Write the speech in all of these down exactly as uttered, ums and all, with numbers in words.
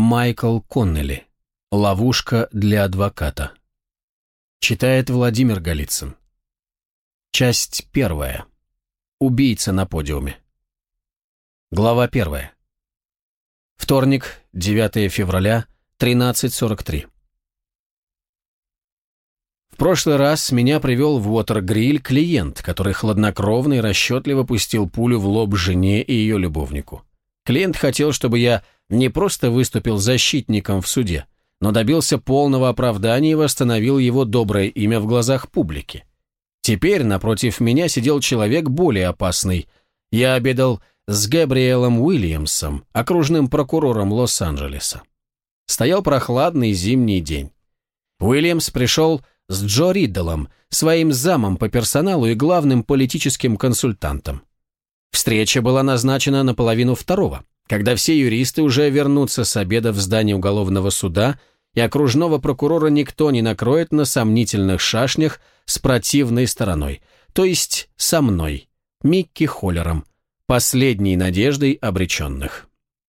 Майкл Коннелли. Ловушка для адвоката. Читает Владимир Голицын. Часть первая. Убийца на подиуме. Глава первая. Вторник, девятое февраля, тринадцать сорок три. В прошлый раз меня привел в Уотер-Гриль клиент, который хладнокровно и расчетливо пустил пулю в лоб жене и ее любовнику. Клиент хотел, чтобы я не просто выступил защитником в суде, но добился полного оправдания и восстановил его доброе имя в глазах публики. Теперь напротив меня сидел человек более опасный. Я обедал с Гэбриэлом Уильямсом, окружным прокурором Лос-Анджелеса. Стоял прохладный зимний день. Уильямс пришел с Джо Риддлом, своим замом по персоналу и главным политическим консультантом. Встреча была назначена на половину второго, когда все юристы уже вернутся с обеда в здание уголовного суда, и окружного прокурора никто не накроет на сомнительных шашнях с противной стороной, то есть со мной, Микки Холлером, последней надеждой обреченных.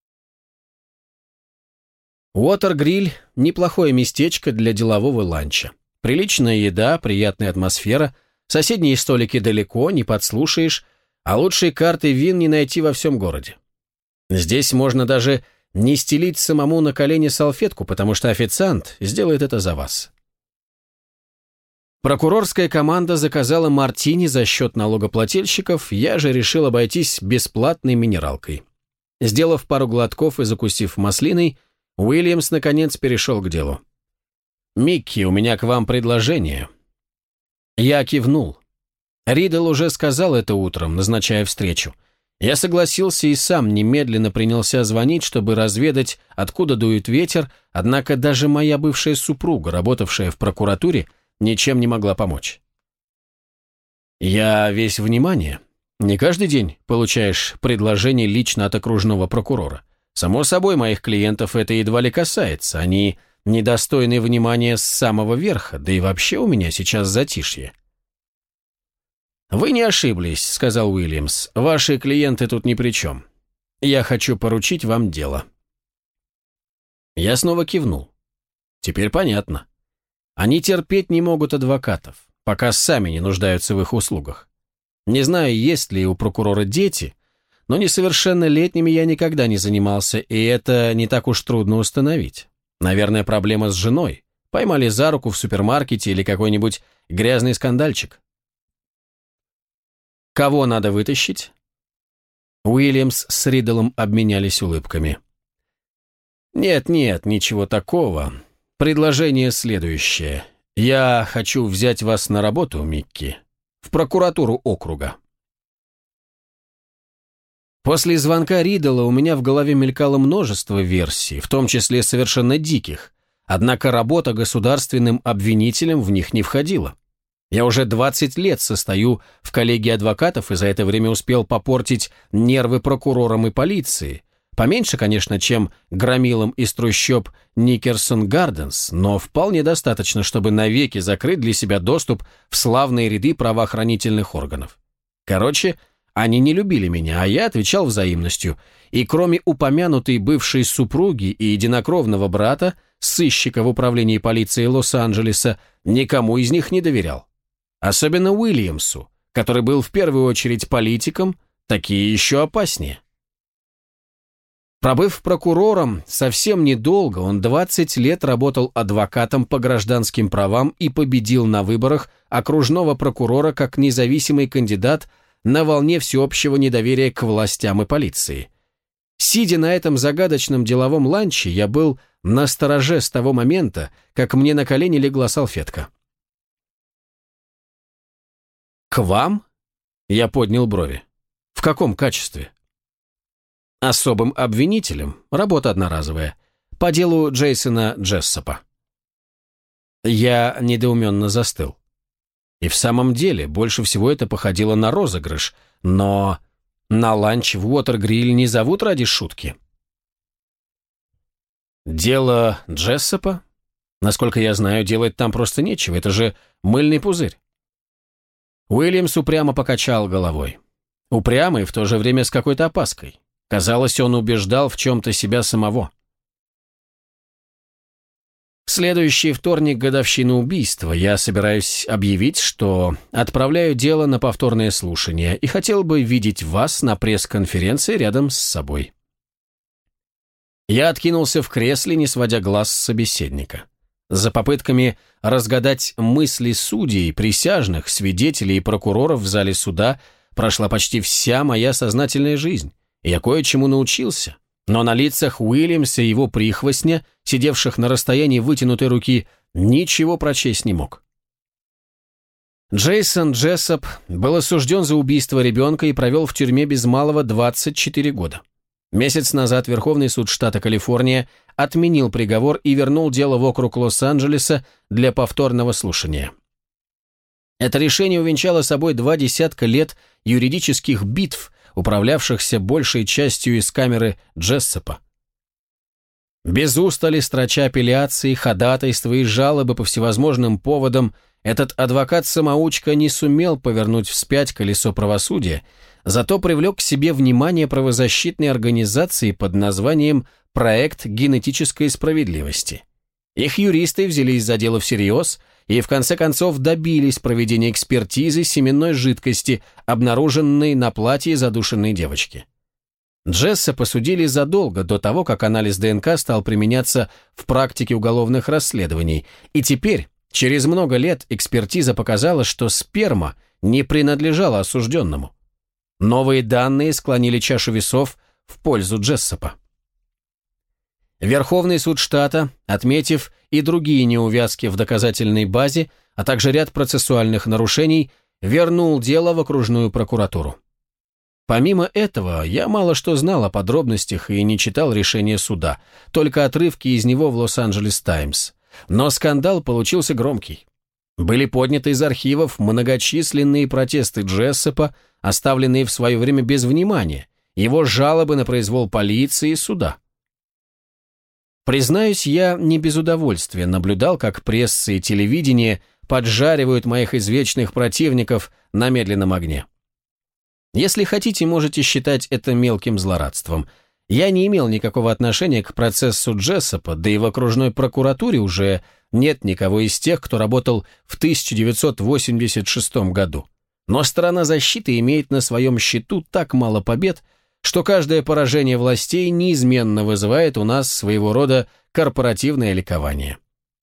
Уотер-Гриль – неплохое местечко для делового ланча. Приличная еда, приятная атмосфера, соседние столики далеко, не подслушаешь, а лучшие карты вин не найти во всем городе. Здесь можно даже не стелить самому на колени салфетку, потому что официант сделает это за вас. Прокурорская команда заказала мартини за счет налогоплательщиков, я же решил обойтись бесплатной минералкой. Сделав пару глотков и закусив маслиной, Уильямс наконец перешел к делу. «Микки, у меня к вам предложение». Я кивнул. Риддл уже сказал это утром, назначая встречу. Я согласился и сам немедленно принялся звонить, чтобы разведать, откуда дует ветер, однако даже моя бывшая супруга, работавшая в прокуратуре, ничем не могла помочь. «Я весь внимание. Не каждый день получаешь предложение лично от окружного прокурора. Само собой, моих клиентов это едва ли касается, они недостойны внимания с самого верха, да и вообще у меня сейчас затишье». «Вы не ошиблись», — сказал Уильямс. «Ваши клиенты тут ни при чем. Я хочу поручить вам дело». Я снова кивнул. Теперь понятно. Они терпеть не могут адвокатов, пока сами не нуждаются в их услугах. Не знаю, есть ли у прокурора дети, но несовершеннолетними я никогда не занимался, и это не так уж трудно установить. Наверное, проблема с женой. Поймали за руку в супермаркете или какой-нибудь грязный скандальчик. «Кого надо вытащить?» Уильямс с Риддлом обменялись улыбками. «Нет-нет, ничего такого. Предложение следующее. Я хочу взять вас на работу, Микки, в прокуратуру округа». После звонка Риддла у меня в голове мелькало множество версий, в том числе совершенно диких, однако работа государственным обвинителем в них не входила. Я уже двадцать лет состою в коллегии адвокатов и за это время успел попортить нервы прокурорам и полиции. Поменьше, конечно, чем громилам из трущоб Никерсон Гарденс, но вполне достаточно, чтобы навеки закрыть для себя доступ в славные ряды правоохранительных органов. Короче, они не любили меня, а я отвечал взаимностью, и кроме упомянутой бывшей супруги и единокровного брата, сыщика в управлении полиции Лос-Анджелеса, никому из них не доверял. Особенно Уильямсу, который был в первую очередь политиком, такие еще опаснее. Пробыв прокурором совсем недолго, он двадцать лет работал адвокатом по гражданским правам и победил на выборах окружного прокурора как независимый кандидат на волне всеобщего недоверия к властям и полиции. Сидя на этом загадочном деловом ланче, я был настороже с того момента, как мне на колени легла салфетка. «К вам?» – я поднял брови. «В каком качестве?» «Особым обвинителем. Работа одноразовая. По делу Джейсона Джессопа». Я недоуменно застыл. И в самом деле, больше всего это походило на розыгрыш, но на ланч в Уотер-Гриль не зовут ради шутки. «Дело Джессопа? Насколько я знаю, делать там просто нечего, это же мыльный пузырь». Уильямс упрямо покачал головой. Упрямо и в то же время с какой-то опаской. Казалось, он убеждал в чем-то себя самого. В следующий вторник годовщины убийства я собираюсь объявить, что отправляю дело на повторное слушание и хотел бы видеть вас на пресс-конференции рядом с собой. Я откинулся в кресле, не сводя глаз с собеседника. За попытками разгадать мысли судей, присяжных, свидетелей и прокуроров в зале суда прошла почти вся моя сознательная жизнь, и я кое-чему научился. Но на лицах Уильямса и его прихвостня, сидевших на расстоянии вытянутой руки, ничего прочесть не мог. Джейсон Джессоп был осужден за убийство ребенка и провел в тюрьме без малого двадцать четыре года. Месяц назад Верховный суд штата Калифорния отменил приговор и вернул дело в округ Лос-Анджелеса для повторного слушания. Это решение увенчало собой два десятка лет юридических битв, управлявшихся большей частью из камеры Джессопа. Без устали строча апелляции, ходатайства и жалобы по всевозможным поводам, этот адвокат-самоучка не сумел повернуть вспять колесо правосудия, зато привлек к себе внимание правозащитной организации под названием «Проект генетической справедливости». Их юристы взялись за дело всерьез и в конце концов добились проведения экспертизы семенной жидкости, обнаруженной на платье задушенной девочки. Джесса посудили задолго до того, как анализ ДНК стал применяться в практике уголовных расследований, и теперь, через много лет, экспертиза показала, что сперма не принадлежала осужденному. Новые данные склонили чашу весов в пользу Джессопа. Верховный суд штата, отметив и другие неувязки в доказательной базе, а также ряд процессуальных нарушений, вернул дело в окружную прокуратуру. Помимо этого, я мало что знал о подробностях и не читал решения суда, только отрывки из него в Лос-Анджелес Таймс. Но скандал получился громкий. Были подняты из архивов многочисленные протесты Джессопа, оставленные в свое время без внимания, его жалобы на произвол полиции и суда. Признаюсь, я не без удовольствия наблюдал, как пресса и телевидение поджаривают моих извечных противников на медленном огне. Если хотите, можете считать это мелким злорадством. Я не имел никакого отношения к процессу Джессопа, да и в окружной прокуратуре уже нет никого из тех, кто работал в тысяча девятьсот восемьдесят шестом году. Но сторона защиты имеет на своем счету так мало побед, что каждое поражение властей неизменно вызывает у нас своего рода корпоративное ликование.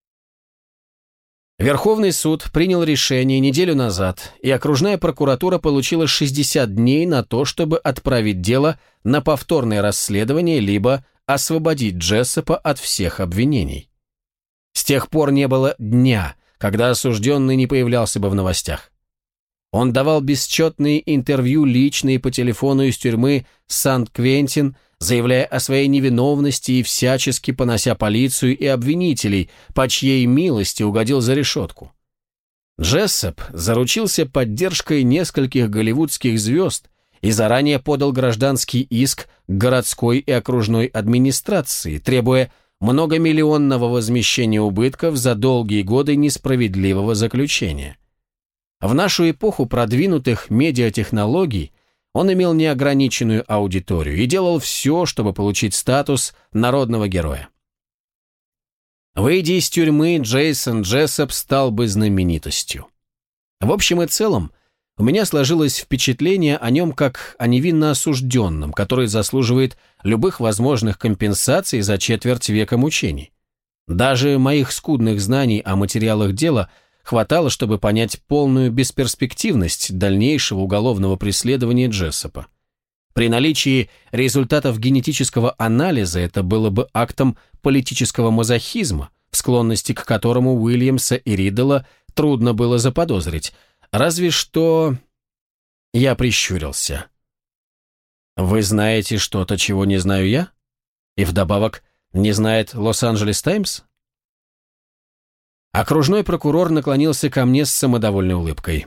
Верховный суд принял решение неделю назад, и окружная прокуратура получила шестьдесят дней на то, чтобы отправить дело на повторное расследование либо освободить Джессопа от всех обвинений. С тех пор не было дня, когда осужденный не появлялся бы в новостях. Он давал бесчетные интервью лично и по телефону из тюрьмы Сан-Квентин, заявляя о своей невиновности и всячески понося полицию и обвинителей, по чьей милости угодил за решетку. Джессоп заручился поддержкой нескольких голливудских звезд и заранее подал гражданский иск к городской и окружной администрации, требуя многомиллионного возмещения убытков за долгие годы несправедливого заключения. В нашу эпоху продвинутых медиатехнологий он имел неограниченную аудиторию и делал все, чтобы получить статус народного героя. Выйдя из тюрьмы, Джейсон Джессоп стал бы знаменитостью. В общем и целом, у меня сложилось впечатление о нем как о невинно осужденном, который заслуживает любых возможных компенсаций за четверть века мучений. Даже моих скудных знаний о материалах дела хватало, чтобы понять полную бесперспективность дальнейшего уголовного преследования Джессопа. При наличии результатов генетического анализа это было бы актом политического мазохизма, в склонности к которому Уильямса и Риддела трудно было заподозрить, разве что... Я прищурился. «Вы знаете что-то, чего не знаю я? И вдобавок не знает Лос-Анджелес Таймс?» Окружной прокурор наклонился ко мне с самодовольной улыбкой.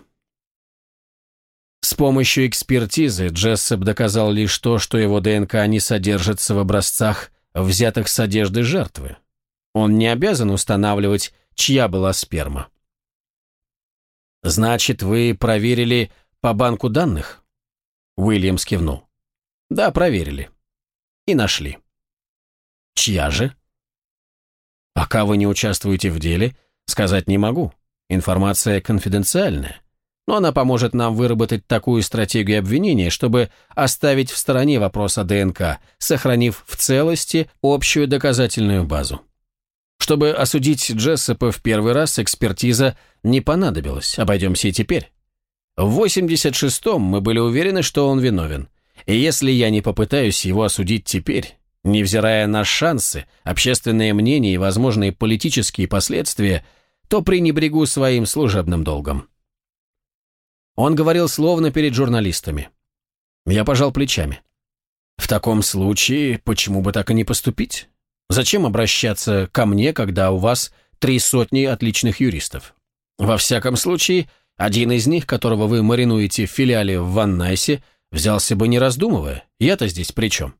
С помощью экспертизы Джессоп доказал лишь то, что его ДНК не содержится в образцах, взятых с одежды жертвы. Он не обязан устанавливать, чья была сперма. «Значит, вы проверили по банку данных?» Уильямс кивнул. «Да, проверили. И нашли». «Чья же?» Пока вы не участвуете в деле, сказать не могу. Информация конфиденциальная. Но она поможет нам выработать такую стратегию обвинения, чтобы оставить в стороне вопрос о ДНК, сохранив в целости общую доказательную базу. Чтобы осудить Джессопа в первый раз, экспертиза не понадобилась, обойдемся и теперь. В восемьдесят шестом мы были уверены, что он виновен. И если я не попытаюсь его осудить теперь, невзирая на шансы, общественное мнение и возможные политические последствия, то пренебрегу своим служебным долгом. Он говорил словно перед журналистами. Я пожал плечами. В таком случае, почему бы так и не поступить? Зачем обращаться ко мне, когда у вас три сотни отличных юристов? Во всяком случае, один из них, которого вы маринуете в филиале в Ван Найсе, взялся бы не раздумывая. Я-то здесь при чем?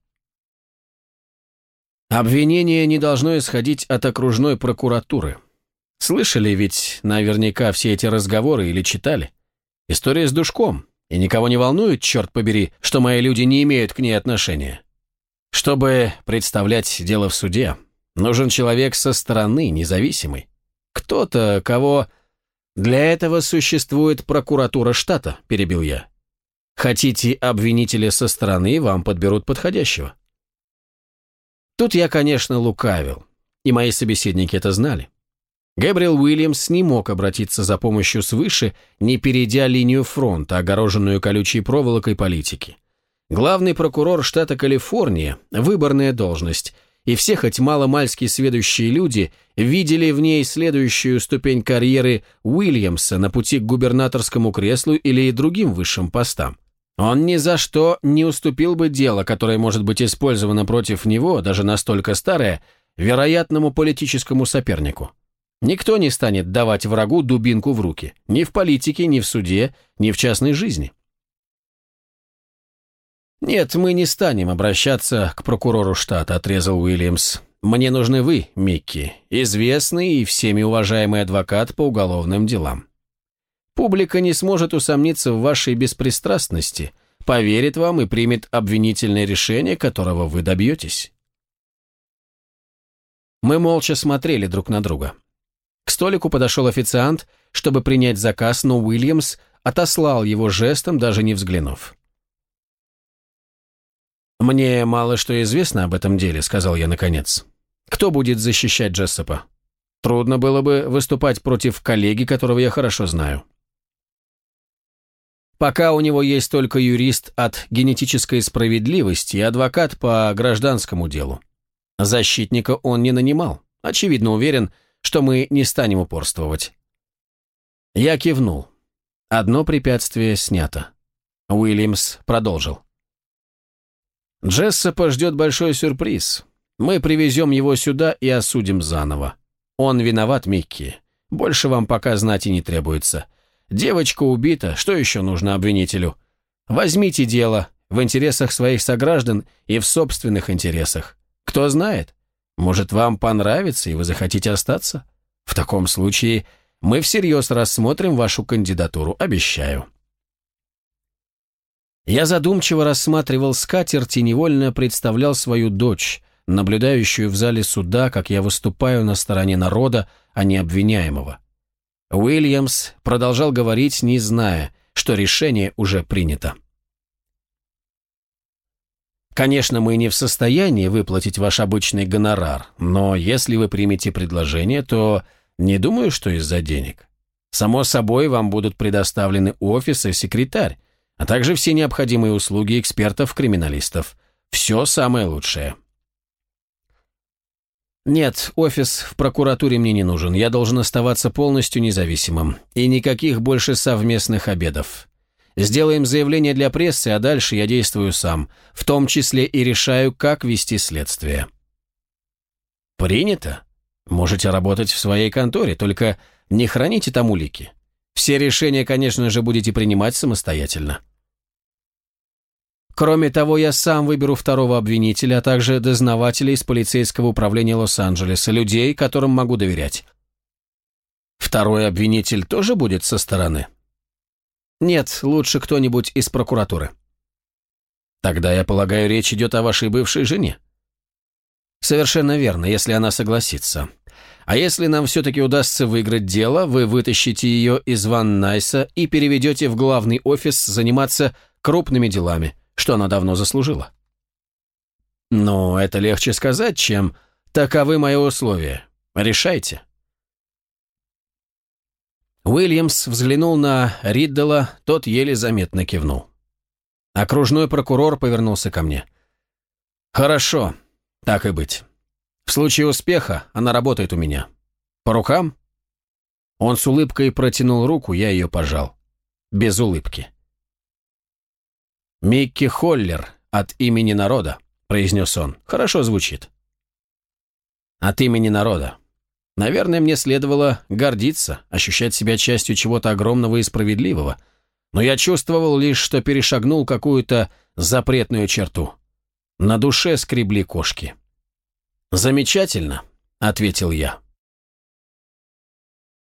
Обвинение не должно исходить от окружной прокуратуры. Слышали ведь наверняка все эти разговоры или читали? История с Душком, и никого не волнует, черт побери, что мои люди не имеют к ней отношения. Чтобы представлять дело в суде, нужен человек со стороны, независимый. Кто-то, кого... Для этого существует прокуратура штата, перебил я. Хотите обвинителя со стороны, вам подберут подходящего. Тут я, конечно, лукавил, и мои собеседники это знали. Гэбриэл Уильямс не мог обратиться за помощью свыше, не перейдя линию фронта, огороженную колючей проволокой политики. Главный прокурор штата Калифорния – выборная должность, и все хоть мало-мальски сведущие люди видели в ней следующую ступень карьеры Уильямса на пути к губернаторскому креслу или другим высшим постам. Он ни за что не уступил бы дело, которое может быть использовано против него, даже настолько старое, вероятному политическому сопернику. Никто не станет давать врагу дубинку в руки, ни в политике, ни в суде, ни в частной жизни. «Нет, мы не станем обращаться к прокурору штата», — отрезал Уильямс. «Мне нужны вы, Микки, известный и всеми уважаемый адвокат по уголовным делам. Публика не сможет усомниться в вашей беспристрастности, поверит вам и примет обвинительное решение, которого вы добьетесь». Мы молча смотрели друг на друга. К столику подошел официант, чтобы принять заказ, но Уильямс отослал его жестом, даже не взглянув. «Мне мало что известно об этом деле», — сказал я наконец. «Кто будет защищать Джессопа? Трудно было бы выступать против коллеги, которого я хорошо знаю». «Пока у него есть только юрист от генетической справедливости и адвокат по гражданскому делу. Защитника он не нанимал. Очевидно уверен, что мы не станем упорствовать». Я кивнул. Одно препятствие снято. Уильямс продолжил. «Джессопа ждет большой сюрприз. Мы привезем его сюда и осудим заново. Он виноват, Микки. Больше вам пока знать и не требуется. Девочка убита, что еще нужно обвинителю? Возьмите дело в интересах своих сограждан и в собственных интересах. Кто знает, может, вам понравится и вы захотите остаться? В таком случае мы всерьез рассмотрим вашу кандидатуру, обещаю». Я задумчиво рассматривал скатерть и невольно представлял свою дочь, наблюдающую в зале суда, как я выступаю на стороне народа, а не обвиняемого. Уильямс продолжал говорить, не зная, что решение уже принято. «Конечно, мы не в состоянии выплатить ваш обычный гонорар, но если вы примете предложение, то не думаю, что из-за денег. Само собой, вам будут предоставлены офис и секретарь, а также все необходимые услуги экспертов-криминалистов. Все самое лучшее». «Нет, офис в прокуратуре мне не нужен. Я должен оставаться полностью независимым. И никаких больше совместных обедов. Сделаем заявление для прессы, а дальше я действую сам, в том числе и решаю, как вести следствие». «Принято. Можете работать в своей конторе, только не храните там улики. Все решения, конечно же, будете принимать самостоятельно». «Кроме того, я сам выберу второго обвинителя, а также дознавателей из полицейского управления Лос-Анджелеса, людей, которым могу доверять». «Второй обвинитель тоже будет со стороны?» «Нет, лучше кто-нибудь из прокуратуры». «Тогда, я полагаю, речь идет о вашей бывшей жене?» «Совершенно верно, если она согласится. А если нам все-таки удастся выиграть дело, вы вытащите ее из Ван Найса и переведете в главный офис заниматься крупными делами, что она давно заслужила. Но это легче сказать, чем «таковы мои условия. Решайте». Уильямс взглянул на Риддела, тот еле заметно кивнул. Окружной прокурор повернулся ко мне. «Хорошо, так и быть. В случае успеха она работает у меня. По рукам?» Он с улыбкой протянул руку, я ее пожал. Без улыбки. «Микки Холлер от имени народа», — произнес он. «Хорошо звучит». «От имени народа. Наверное, мне следовало гордиться, ощущать себя частью чего-то огромного и справедливого, но я чувствовал лишь, что перешагнул какую-то запретную черту. На душе скребли кошки. «Замечательно», — ответил я.